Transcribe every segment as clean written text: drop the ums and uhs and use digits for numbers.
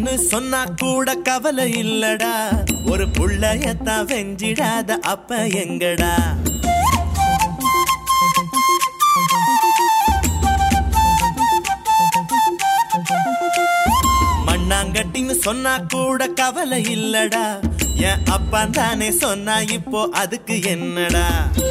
மண்ணாங்கட்டின்னு சொன்னா கூட கவலை இல்லடா, ஒரு புள்ளையத்தான் வெஞ்சிடாத அப்ப எங்கடா. மண்ணாங்கட்டின்னு சொன்னா கூட கவலை இல்லடா, என் அப்பா தானே சொன்னா இப்போ அதுக்கு என்னடா.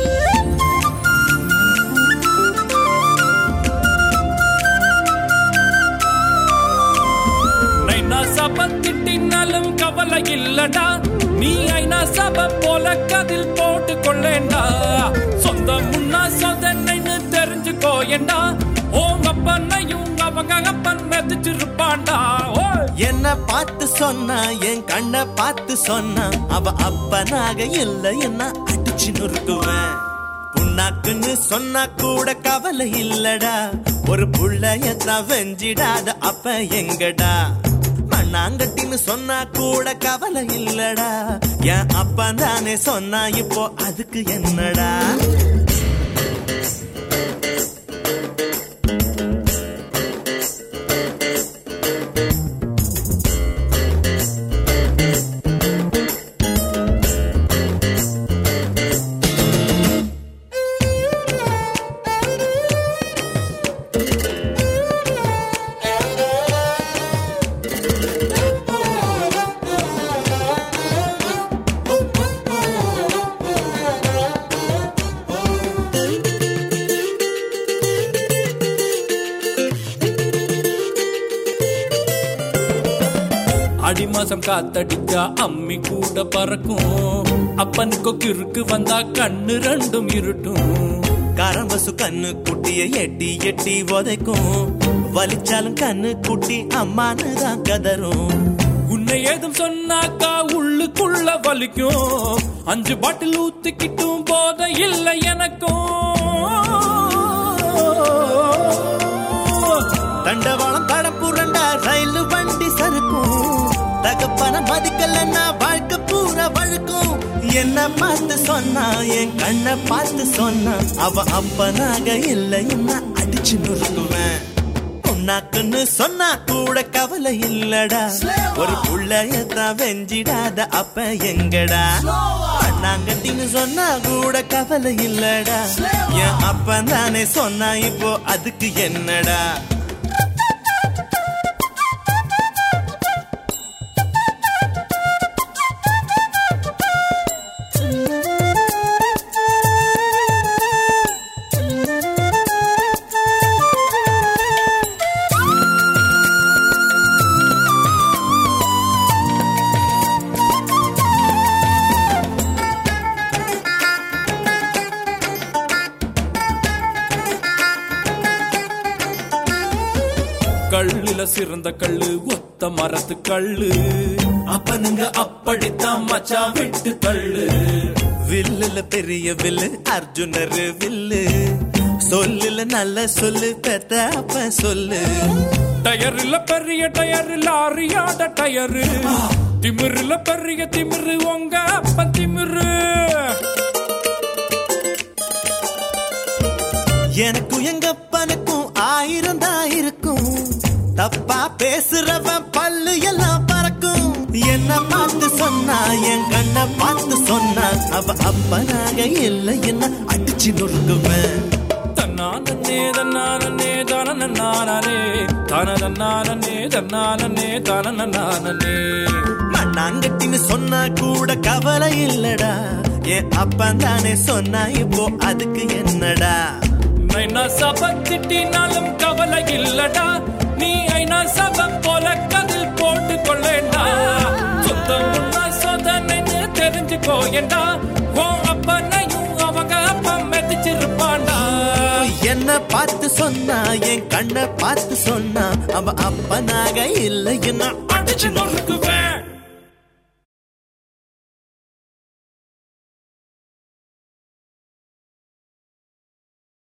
சப திட்டினாலும் கவலை இல்லடா, நீ ஐநா சப போல கதில் போட்டு கொள்ளேண்டா. சொந்த முன்னா சொதனைன்னு தெரிஞ்சுக்கோயண்டா, உங்க அப்பனையும் அவங்க அப்பன் மெதிச்சிருப்பாண்டா. என்ன பார்த்து சொன்னா, என் கண்ணை பார்த்து சொன்னா, அவ அப்பனாக இல்லை என்ன அடிச்சு நொறுக்குவேன். புண்ணாக்குன்னு சொன்னா கூட கவலை இல்லடா, ஒரு புள்ளையத்தான் வெஞ்சிடாத அப்ப எங்கடா. மண்ணாங்கட்டின்னு சொன்னா கூட கவலை இல்லடா, என் அப்பா தானே சொன்னா இப்போ அதுக்கு என்னடா. அடி மாசம் காத்தடிச்சா அம்மி கூட பறக்கும், அப்பனுக்கு கிறுக்கு வந்தா கண்ணு ரெண்டும் இருட்டும். காரம்பசு கண்ணு குட்டிய எட்டி எட்டி உதைக்கும், வலிச்சாலும் கண்ணு குட்டி அம்மானு தான் கதரும். உன்னை ஏதும் சொன்னாக்கா உள்ளுக்குள்ள வலிக்கும், 5 பாட்டில் ஊத்திக்கிட்டும் போத இல்லை எனக்கும். தண்டவாளம் தடப்புரண்டா ரயில் வண்டி சறுக்கும், தகப்பன மதிக்கலன்னா வாழ்க்கை பூரா வழுக்கும். என்ன பார்த்து சொன்னா, என் கண்ணை பார்த்து சொன்னா, அவ அப்பனாக இல்லை என்ன அடிச்சு நொறுக்குவேன். உன்னாக்குன்னு சொன்னா கூட கவலை இல்லடா, ஒரு புள்ளையத்தான் வெஞ்சிடாத அப்ப எங்கடா. மண்ணாங்கட்டின்னு சொன்னா கூட கவலை இல்லடா, என் அப்பன் தானே சொன்னா இப்போ அதுக்கு என்னடா. கல்லுல சிறந்த கல்லு ஒத்த மரத்து கல்லு, அப்பனுங்க அப்படித்தான் மச்சா விட்டு தள்ளு. வில்லுல பெரிய வில்லு அர்ஜுனர் வில்லு, சொல்லுல நல்ல சொல்லு பெத்த அப்ப சொல்லு. டயர்ல பெரிய டயர் லாரியாட டயரு, திமிருல பெரிய திமிரு உங்க அப்பன் திமிரு. எனக்கும் எங்க அப்பனுக்கும் 1000 தான் இருக்கும், தப்பா பேசுறவன் பல்லு எல்லாம் பறக்கும். என்ன பார்த்து சொன்னா, என் கண்ணை பார்த்து சொன்னா, அவ அப்பனாக இல்லை என்ன அடிச்சு நொறுக்குவேன். தன்னானே தன்னானே தானே தானே தன்னானே தானே. மண்ணாங்கட்டின்னு சொன்னா கூட கவலை இல்லடா, என் அப்பன் தானே சொன்னா இப்போ அதுக்கு என்னடா. ஐநா சப திட்டினாலும் கவலை இல்லடா, நீ ஐநா சப போல கதில் போட்டு கொள்ளேண்டா. சொந்தம் முன்னா சொதனைன்னு தெரிஞ்சுக்கோயண்டா, உன் அப்பனையும் அவங்க அப்பா மெதிச்சிருப்பாண்டா. என்ன பார்த்து சொன்னா, என் கண்ணை பார்த்து சொன்னா, அவ அப்பனாக இல்லை என்ன அடிச்சு நொறுக்குவேன்.